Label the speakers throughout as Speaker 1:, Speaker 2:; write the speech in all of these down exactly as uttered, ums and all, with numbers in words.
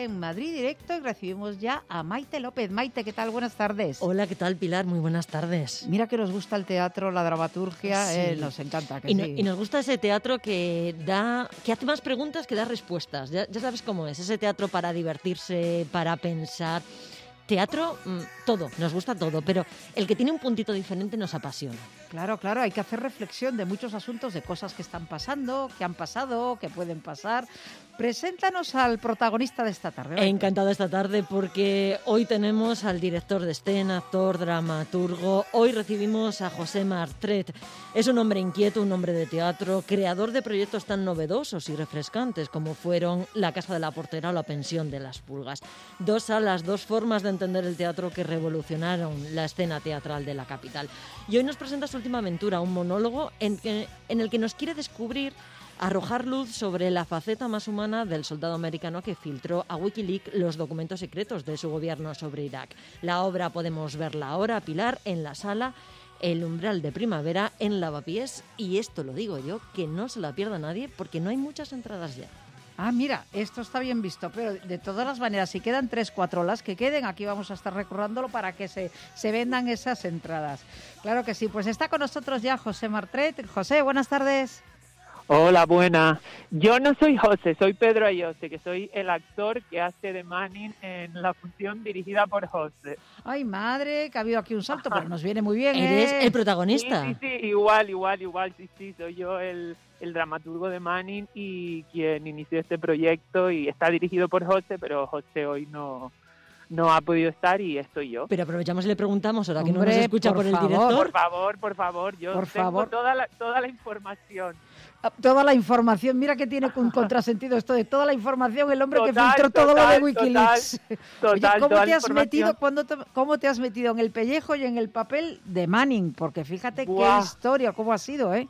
Speaker 1: en Madrid Directo y recibimos ya a Maite López. Maite, ¿qué tal? Buenas tardes.
Speaker 2: Hola, ¿qué tal, Pilar? Muy buenas tardes.
Speaker 1: Mira que nos gusta el teatro, la dramaturgia,
Speaker 2: Sí.
Speaker 1: eh, nos encanta. Que
Speaker 2: y, no,
Speaker 1: sí.
Speaker 2: y nos gusta ese teatro que da, que hace más preguntas que da respuestas. Ya, ya sabes cómo es, ese teatro para divertirse, para pensar. Teatro, mmm, todo, nos gusta todo, pero el que tiene un puntito diferente nos apasiona.
Speaker 1: Claro, claro, hay que hacer reflexión de muchos asuntos, de cosas que están pasando, que han pasado, que pueden pasar. Preséntanos al protagonista de esta tarde.
Speaker 2: He encantado esta tarde porque hoy tenemos al director de escena, actor, dramaturgo. Hoy recibimos a José Martret. Es un hombre inquieto, un hombre de teatro, creador de proyectos tan novedosos y refrescantes como fueron La Casa de la Portera o La Pensión de las Pulgas. Dos salas, dos formas de entender el teatro que revolucionaron la escena teatral de la capital. Y hoy nos presenta su última aventura, un monólogo en, que, en el que nos quiere descubrir, arrojar luz sobre la faceta más humana del soldado americano que filtró a Wikileaks los documentos secretos de su gobierno sobre Irak. La obra podemos verla ahora, Pilar, en la sala El Umbral de Primavera en Lavapiés, y esto lo digo yo, que no se la pierda nadie porque no hay muchas entradas ya.
Speaker 1: Ah, mira, esto está bien visto, pero de todas las maneras, si quedan tres, cuatro las que queden, aquí vamos a estar recordándolo para que se, se vendan esas entradas. Claro que sí, pues está con nosotros ya José Martret. José, buenas tardes.
Speaker 3: Hola, buena. Yo no soy José, soy Pedro Ayose, que soy el actor que hace de Manning en la función dirigida por José.
Speaker 1: Ay, madre, que ha habido aquí un salto, pero nos viene muy bien, ¿eh?
Speaker 2: Eres el protagonista.
Speaker 3: Sí, sí, sí, igual, igual, igual, sí, sí, soy yo el, el dramaturgo de Manning y quien inició este proyecto, y está dirigido por José, pero José hoy no... no ha podido estar y estoy yo.
Speaker 2: Pero aprovechamos y le preguntamos, ahora que
Speaker 1: Hombre,
Speaker 2: no nos escucha por,
Speaker 1: por
Speaker 2: el
Speaker 1: favor.
Speaker 2: director.
Speaker 3: Por favor, por favor, yo
Speaker 1: Por
Speaker 3: tengo
Speaker 1: favor.
Speaker 3: Toda, la, toda la información.
Speaker 1: Toda la información, mira que tiene un contrasentido esto de toda la información, el hombre
Speaker 3: Total,
Speaker 1: que filtró todo
Speaker 3: total,
Speaker 1: lo de Wikileaks.
Speaker 3: Total,
Speaker 1: Oye,
Speaker 3: total,
Speaker 1: ¿cómo
Speaker 3: toda
Speaker 1: te
Speaker 3: la
Speaker 1: has metido,
Speaker 3: información.
Speaker 1: cuándo te- cómo te has metido en el pellejo y en el papel de Manning? Porque fíjate
Speaker 3: Buah.
Speaker 1: qué historia, cómo ha sido, ¿eh?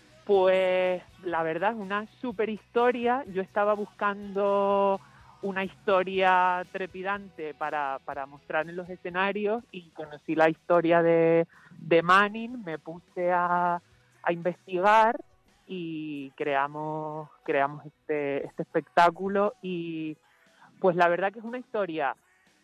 Speaker 3: Pues la verdad es una super historia. Yo estaba buscando una historia trepidante para, para mostrar en los escenarios y conocí la historia de, de Manning, me puse a, a investigar y creamos, creamos este, este espectáculo, y pues la verdad que es una historia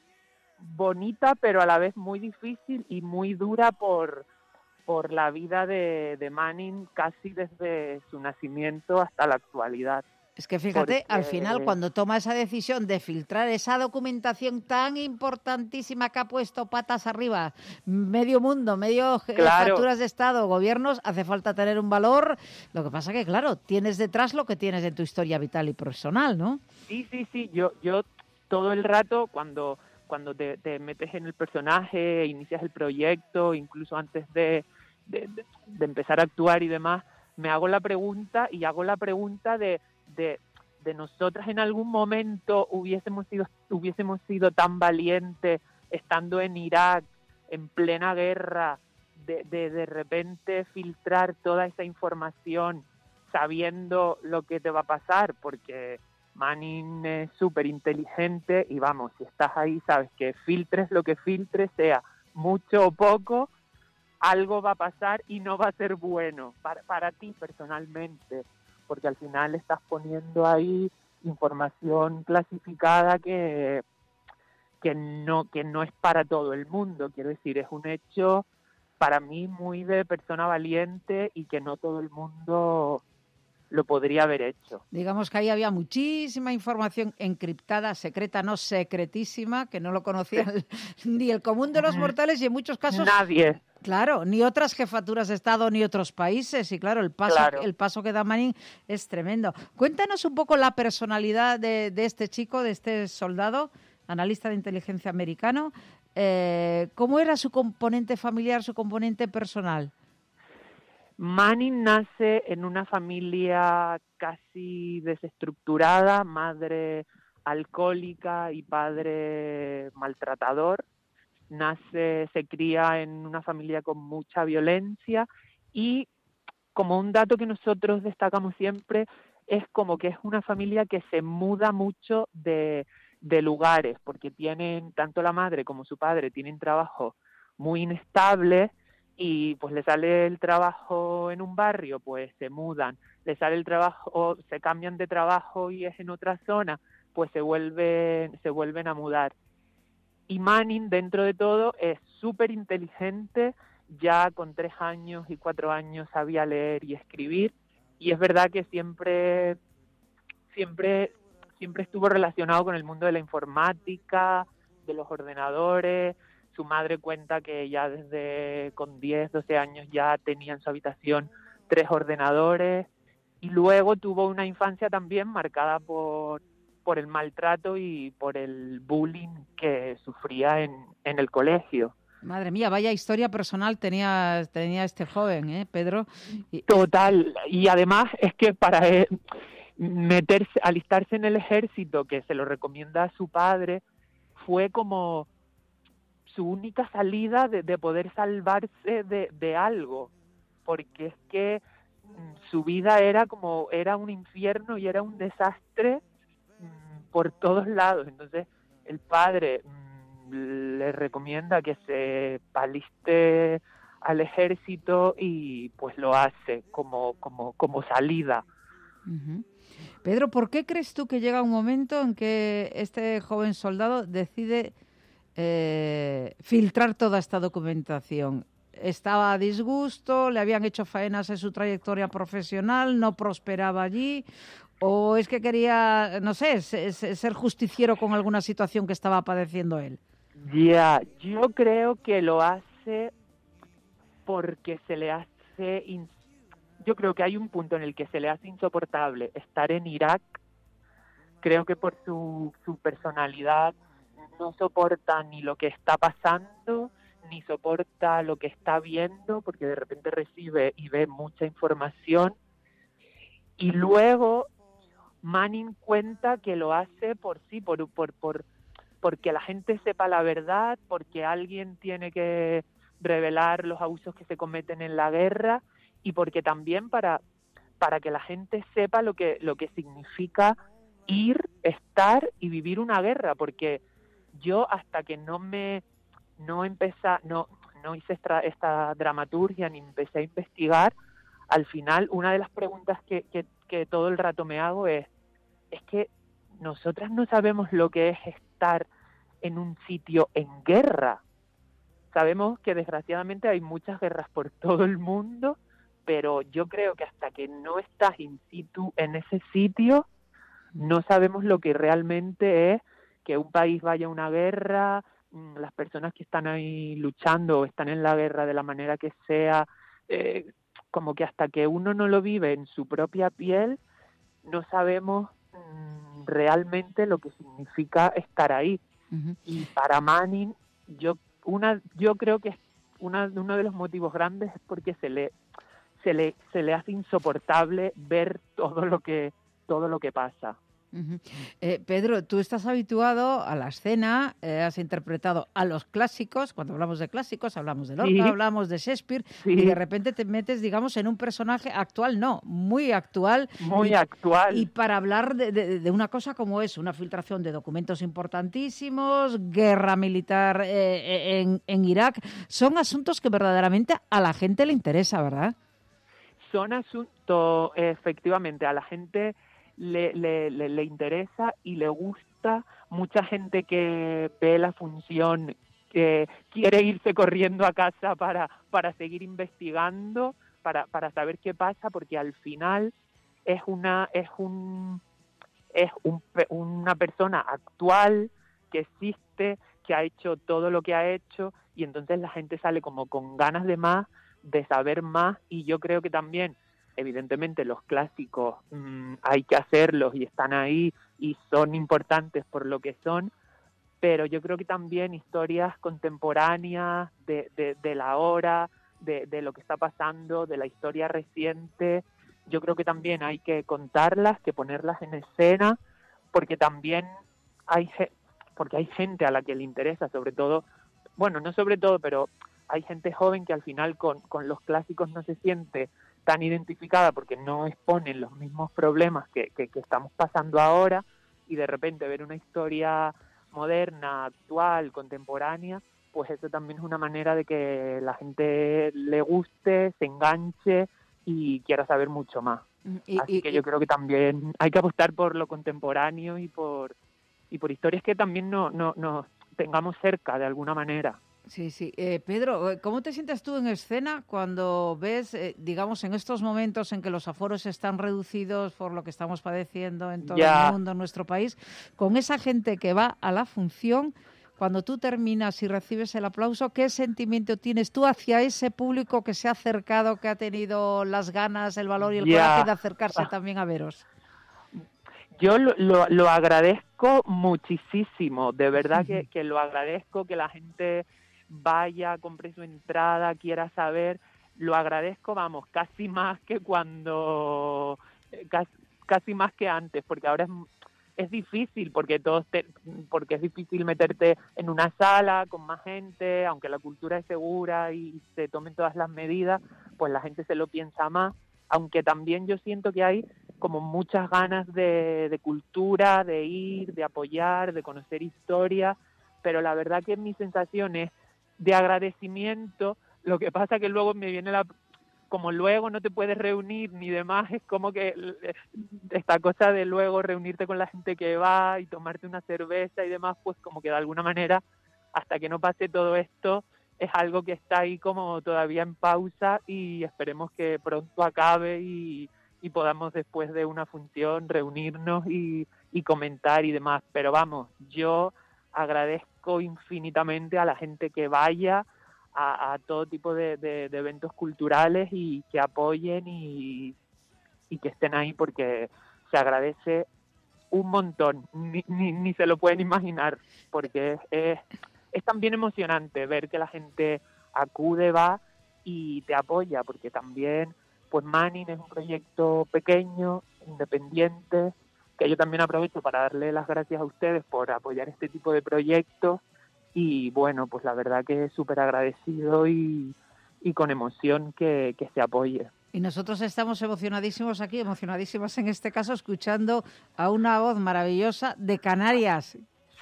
Speaker 3: bonita pero a la vez muy difícil y muy dura por, por la vida de, de Manning casi desde su nacimiento hasta la actualidad.
Speaker 1: Es que fíjate,
Speaker 3: Porque-
Speaker 1: al final, cuando toma esa decisión de filtrar esa documentación tan importantísima que ha puesto patas arriba medio mundo, medio
Speaker 3: Claro.
Speaker 1: facturas de Estado, gobiernos, hace falta tener un valor. Lo que pasa que, claro, tienes detrás lo que tienes en tu historia vital y personal, ¿no?
Speaker 3: Sí, sí, sí, yo, yo todo el rato cuando, cuando te, te metes en el personaje, inicias el proyecto, incluso antes de, de, de- de empezar a actuar y demás, me hago la pregunta y hago la pregunta de, de, de nosotras en algún momento hubiésemos sido, hubiésemos sido tan valientes estando en Irak, en plena guerra, de, de de repente filtrar toda esa información sabiendo lo que te va a pasar, porque Manning es súper inteligente y vamos, si estás ahí sabes que filtres lo que filtres, sea mucho o poco, algo va a pasar y no va a ser bueno para, para ti personalmente, porque al final estás poniendo ahí información clasificada que, que, no, que no es para todo el mundo, quiero decir, es un hecho para mí muy de persona valiente y que no todo el mundo lo podría haber hecho.
Speaker 1: Digamos que ahí había muchísima información encriptada, secreta, no secretísima, que no lo conocía el- ni el común de los mortales y en muchos casos,
Speaker 3: Nadie.
Speaker 1: claro, ni otras jefaturas de Estado ni otros países. Y claro, el paso,
Speaker 3: Claro.
Speaker 1: el paso que da Manning es tremendo. Cuéntanos un poco la personalidad de, de este chico, de este soldado, analista de inteligencia americano. Eh, ¿Cómo era su componente familiar, su componente personal?
Speaker 3: Manning nace en una familia casi desestructurada, madre alcohólica y padre maltratador. Nace, se cría en una familia con mucha violencia y, como un dato que nosotros destacamos siempre, es como que es una familia que se muda mucho de, de lugares, porque tienen, tanto la madre como su padre tienen trabajos muy inestables, y pues le sale el trabajo en un barrio, pues se mudan, le sale el trabajo, se cambian de trabajo y es en otra zona, pues se vuelven, se vuelven a mudar. Y Manning, dentro de todo, es súper inteligente, ya con tres años y cuatro años sabía leer y escribir, y es verdad que siempre, siempre, siempre estuvo relacionado con el mundo de la informática, de los ordenadores. Su madre cuenta que ya desde con diez, doce años ya tenía en su habitación tres ordenadores, y luego tuvo una infancia también marcada por por el maltrato y por el bullying que sufría en, en el colegio.
Speaker 1: Madre mía, vaya historia personal tenía, tenía este joven, ¿eh, Pedro? Y...
Speaker 3: Total, y además es que para él meterse, alistarse en el ejército, que se lo recomienda a su padre, fue como su única salida de, de poder salvarse de, de algo, porque es que su vida era como, era un infierno y era un desastre por todos lados. Entonces el padre mmm, le recomienda que se aliste al ejército y pues lo hace como, como, como salida.
Speaker 1: Uh-huh. Pedro, ¿por qué crees tú que llega un momento en que este joven soldado decide eh, filtrar toda esta documentación? ¿Estaba a disgusto? ¿Le habían hecho faenas en su trayectoria profesional? ¿No prosperaba allí? ¿O es que quería, no sé, ser justiciero con alguna situación que estaba padeciendo él?
Speaker 3: Ya, yeah, yo creo que lo hace porque se le hace... In... Yo creo que hay un punto en el que se le hace insoportable estar en Irak. Creo que por su, su personalidad no soporta ni lo que está pasando, ni soporta lo que está viendo, porque de repente recibe y ve mucha información. Y luego Manning cuenta que lo hace por sí, por, por, por, porque la gente sepa la verdad, porque alguien tiene que revelar los abusos que se cometen en la guerra, y porque también para, para que la gente sepa lo que, lo que significa ir, estar y vivir una guerra, porque yo hasta que no me no empecé, no, no hice esta, esta dramaturgia ni empecé a investigar, al final una de las preguntas que, que, que todo el rato me hago es, es que nosotras no sabemos lo que es estar en un sitio en guerra. Sabemos que desgraciadamente hay muchas guerras por todo el mundo, pero yo creo que hasta que no estás in situ en ese sitio, no sabemos lo que realmente es que un país vaya a una guerra, las personas que están ahí luchando o están en la guerra de la manera que sea, eh, como que hasta que uno no lo vive en su propia piel, no sabemos mmm, realmente lo que significa estar ahí. Uh-huh. Y para Manning, yo una yo creo que una, uno de los motivos grandes es porque se le se le se le hace insoportable ver todo lo que todo lo que pasa.
Speaker 1: Uh-huh. eh, Pedro, tú estás habituado a la escena, eh, has interpretado a los clásicos. Cuando hablamos de clásicos hablamos de Lorca, sí. hablamos de Shakespeare, sí. Y de repente te metes, digamos, en un personaje actual, no, muy actual.
Speaker 3: Muy
Speaker 1: y,
Speaker 3: actual.
Speaker 1: Y para hablar de, de, de una cosa como es una filtración de documentos importantísimos, guerra militar eh, en, en Irak, son asuntos que verdaderamente a la gente le interesa, ¿verdad?
Speaker 3: Son asuntos, efectivamente, a la gente Le, le, le, le interesa y le gusta. Mucha gente que ve la función, que quiere irse corriendo a casa para, para seguir investigando, para, para saber qué pasa, porque al final es una es un es un, una persona actual que existe, que ha hecho todo lo que ha hecho, y entonces la gente sale como con ganas de más, de saber más. Y yo creo que también, evidentemente, los clásicos mmm, hay que hacerlos y están ahí y son importantes por lo que son, pero yo creo que también historias contemporáneas de, de, de la hora, de, de lo que está pasando, de la historia reciente, yo creo que también hay que contarlas, que ponerlas en escena, porque también hay, porque hay gente a la que le interesa, sobre todo, bueno, no sobre todo, pero hay gente joven que al final con, con los clásicos no se siente tan identificada porque no exponen los mismos problemas que, que, que estamos pasando ahora, y de repente ver una historia moderna, actual, contemporánea, pues eso también es una manera de que la gente le guste, se enganche y quiera saber mucho más. Y, Así y, que yo y... creo que también hay que apostar por lo contemporáneo y por y por historias que también no, no, nos tengamos cerca de alguna manera.
Speaker 1: Sí, sí. Eh, Pedro, ¿cómo te sientes tú en escena cuando ves, eh, digamos, en estos momentos en que los aforos están reducidos por lo que estamos padeciendo en todo
Speaker 3: Ya.
Speaker 1: el mundo, en nuestro país, con esa gente que va a la función, cuando tú terminas y recibes el aplauso, ¿qué sentimiento tienes tú hacia ese público que se ha acercado, que ha tenido las ganas, el valor y el
Speaker 3: Ya.
Speaker 1: coraje de acercarse también a veros?
Speaker 3: Yo lo, lo, lo agradezco muchísimo, de verdad que, que lo agradezco, que la gente vaya, compre su entrada, quiera saber, lo agradezco, vamos, casi más que cuando, casi, casi más que antes, porque ahora es, es difícil, porque todos te, porque es difícil meterte en una sala con más gente, aunque la cultura es segura y se tomen todas las medidas, pues la gente se lo piensa más, aunque también yo siento que hay como muchas ganas de, de cultura, de ir, de apoyar, de conocer historia, pero la verdad que mi sensación es de agradecimiento. Lo que pasa que luego me viene la, como luego no te puedes reunir ni demás, es como que esta cosa de luego reunirte con la gente que va y tomarte una cerveza y demás, pues como que de alguna manera, hasta que no pase todo esto, es algo que está ahí como todavía en pausa y esperemos que pronto acabe y, y podamos después de una función reunirnos y, y comentar y demás. Pero vamos, yo agradezco infinitamente a la gente que vaya a, a todo tipo de, de, de eventos culturales y que apoyen y, y que estén ahí, porque se agradece un montón, ni, ni, ni se lo pueden imaginar, porque es, es, es también emocionante ver que la gente acude, va y te apoya, porque también pues Manning es un proyecto pequeño, independiente, que yo también aprovecho para darle las gracias a ustedes por apoyar este tipo de proyectos y bueno, pues la verdad que súper agradecido y, y con emoción que, que se apoye.
Speaker 1: Y nosotros estamos emocionadísimos aquí, emocionadísimas en este caso, escuchando a una voz maravillosa de Canarias.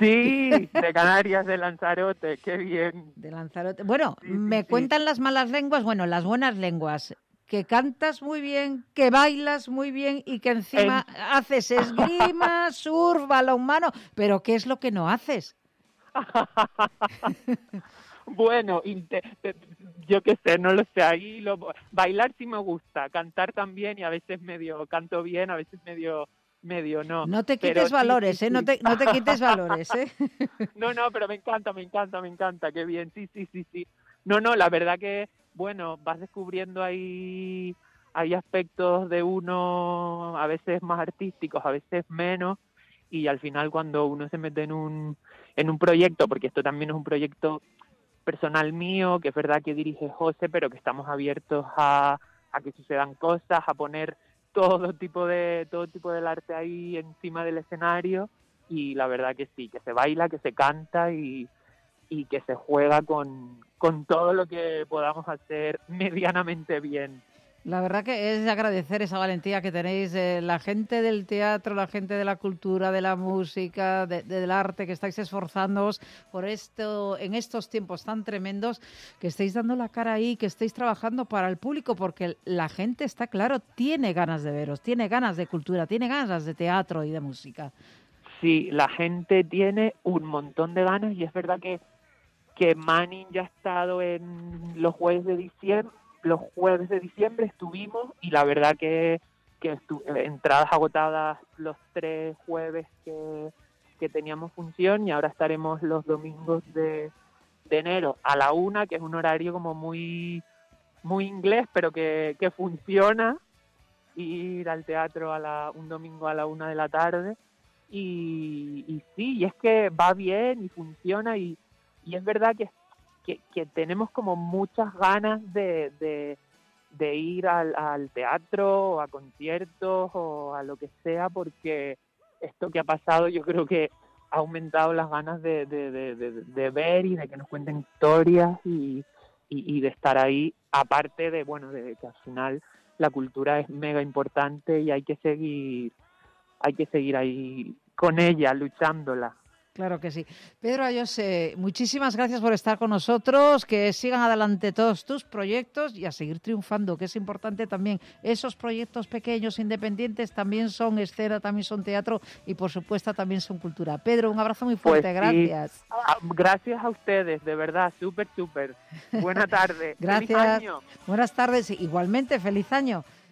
Speaker 3: Sí, de Canarias, de Lanzarote, qué bien.
Speaker 1: De Lanzarote. Bueno,
Speaker 3: sí,
Speaker 1: me
Speaker 3: sí,
Speaker 1: cuentan
Speaker 3: sí.
Speaker 1: las malas lenguas, bueno, las buenas lenguas, que cantas muy bien, que bailas muy bien y que encima en... haces esgrima, surf, balonmano, pero ¿qué es lo que no haces?
Speaker 3: Bueno, yo qué sé, no lo sé, ahí lo, bailar sí me gusta, cantar también y a veces medio canto bien, a veces medio medio no.
Speaker 1: No te quites
Speaker 3: pero
Speaker 1: valores,
Speaker 3: sí, sí,
Speaker 1: ¿eh?
Speaker 3: sí.
Speaker 1: No te, no te quites valores, ¿eh?
Speaker 3: No, no, pero me encanta, me encanta, me encanta, qué bien, sí, sí, sí, sí. No, no, la verdad que, bueno, vas descubriendo ahí, hay aspectos de uno a veces más artísticos, a veces menos, y al final cuando uno se mete en un, en un proyecto, porque esto también es un proyecto personal mío, que es verdad que dirige José, pero que estamos abiertos a, a que sucedan cosas, a poner todo tipo de todo tipo del arte ahí encima del escenario, y la verdad que sí, que se baila, que se canta y, y que se juega con, con todo lo que podamos hacer medianamente bien.
Speaker 1: La verdad que es de agradecer esa valentía que tenéis, eh, la gente del teatro, la gente de la cultura, de la música, de, de, del arte, que estáis esforzándoos por esto, en estos tiempos tan tremendos, que estáis dando la cara ahí, que estáis trabajando para el público, porque la gente, está claro, tiene ganas de veros, tiene ganas de cultura, tiene ganas de teatro y de música.
Speaker 3: Sí, la gente tiene un montón de ganas y es verdad que, que Manning ya ha estado en los jueves de diciembre, los jueves de diciembre estuvimos y la verdad que, que estu- entradas agotadas los tres jueves que, que teníamos función, y ahora estaremos los domingos de, de enero a la una, que es un horario como muy muy inglés, pero que, que funciona, ir al teatro a la, un domingo a la una de la tarde y, y sí, y es que va bien y funciona y, y es verdad que Que, que tenemos como muchas ganas de, de, de ir al, al teatro o a conciertos o a lo que sea, porque esto que ha pasado yo creo que ha aumentado las ganas de, de, de, de, de ver y de que nos cuenten historias y, y, y de estar ahí, aparte de, bueno, de que al final la cultura es mega importante y hay que seguir, hay que seguir ahí con ella, luchándola.
Speaker 1: Claro que sí. Pedro Ayose, muchísimas gracias por estar con nosotros, que sigan adelante todos tus proyectos y a seguir triunfando, que es importante también. Esos proyectos pequeños, independientes, también son escena, también son teatro y, por supuesto, también son cultura. Pedro, un abrazo muy fuerte,
Speaker 3: Pues sí.
Speaker 1: gracias.
Speaker 3: Gracias a ustedes, de verdad, súper, súper. Buena tarde.
Speaker 1: Gracias.
Speaker 3: Feliz año.
Speaker 1: Buenas tardes, igualmente, feliz año.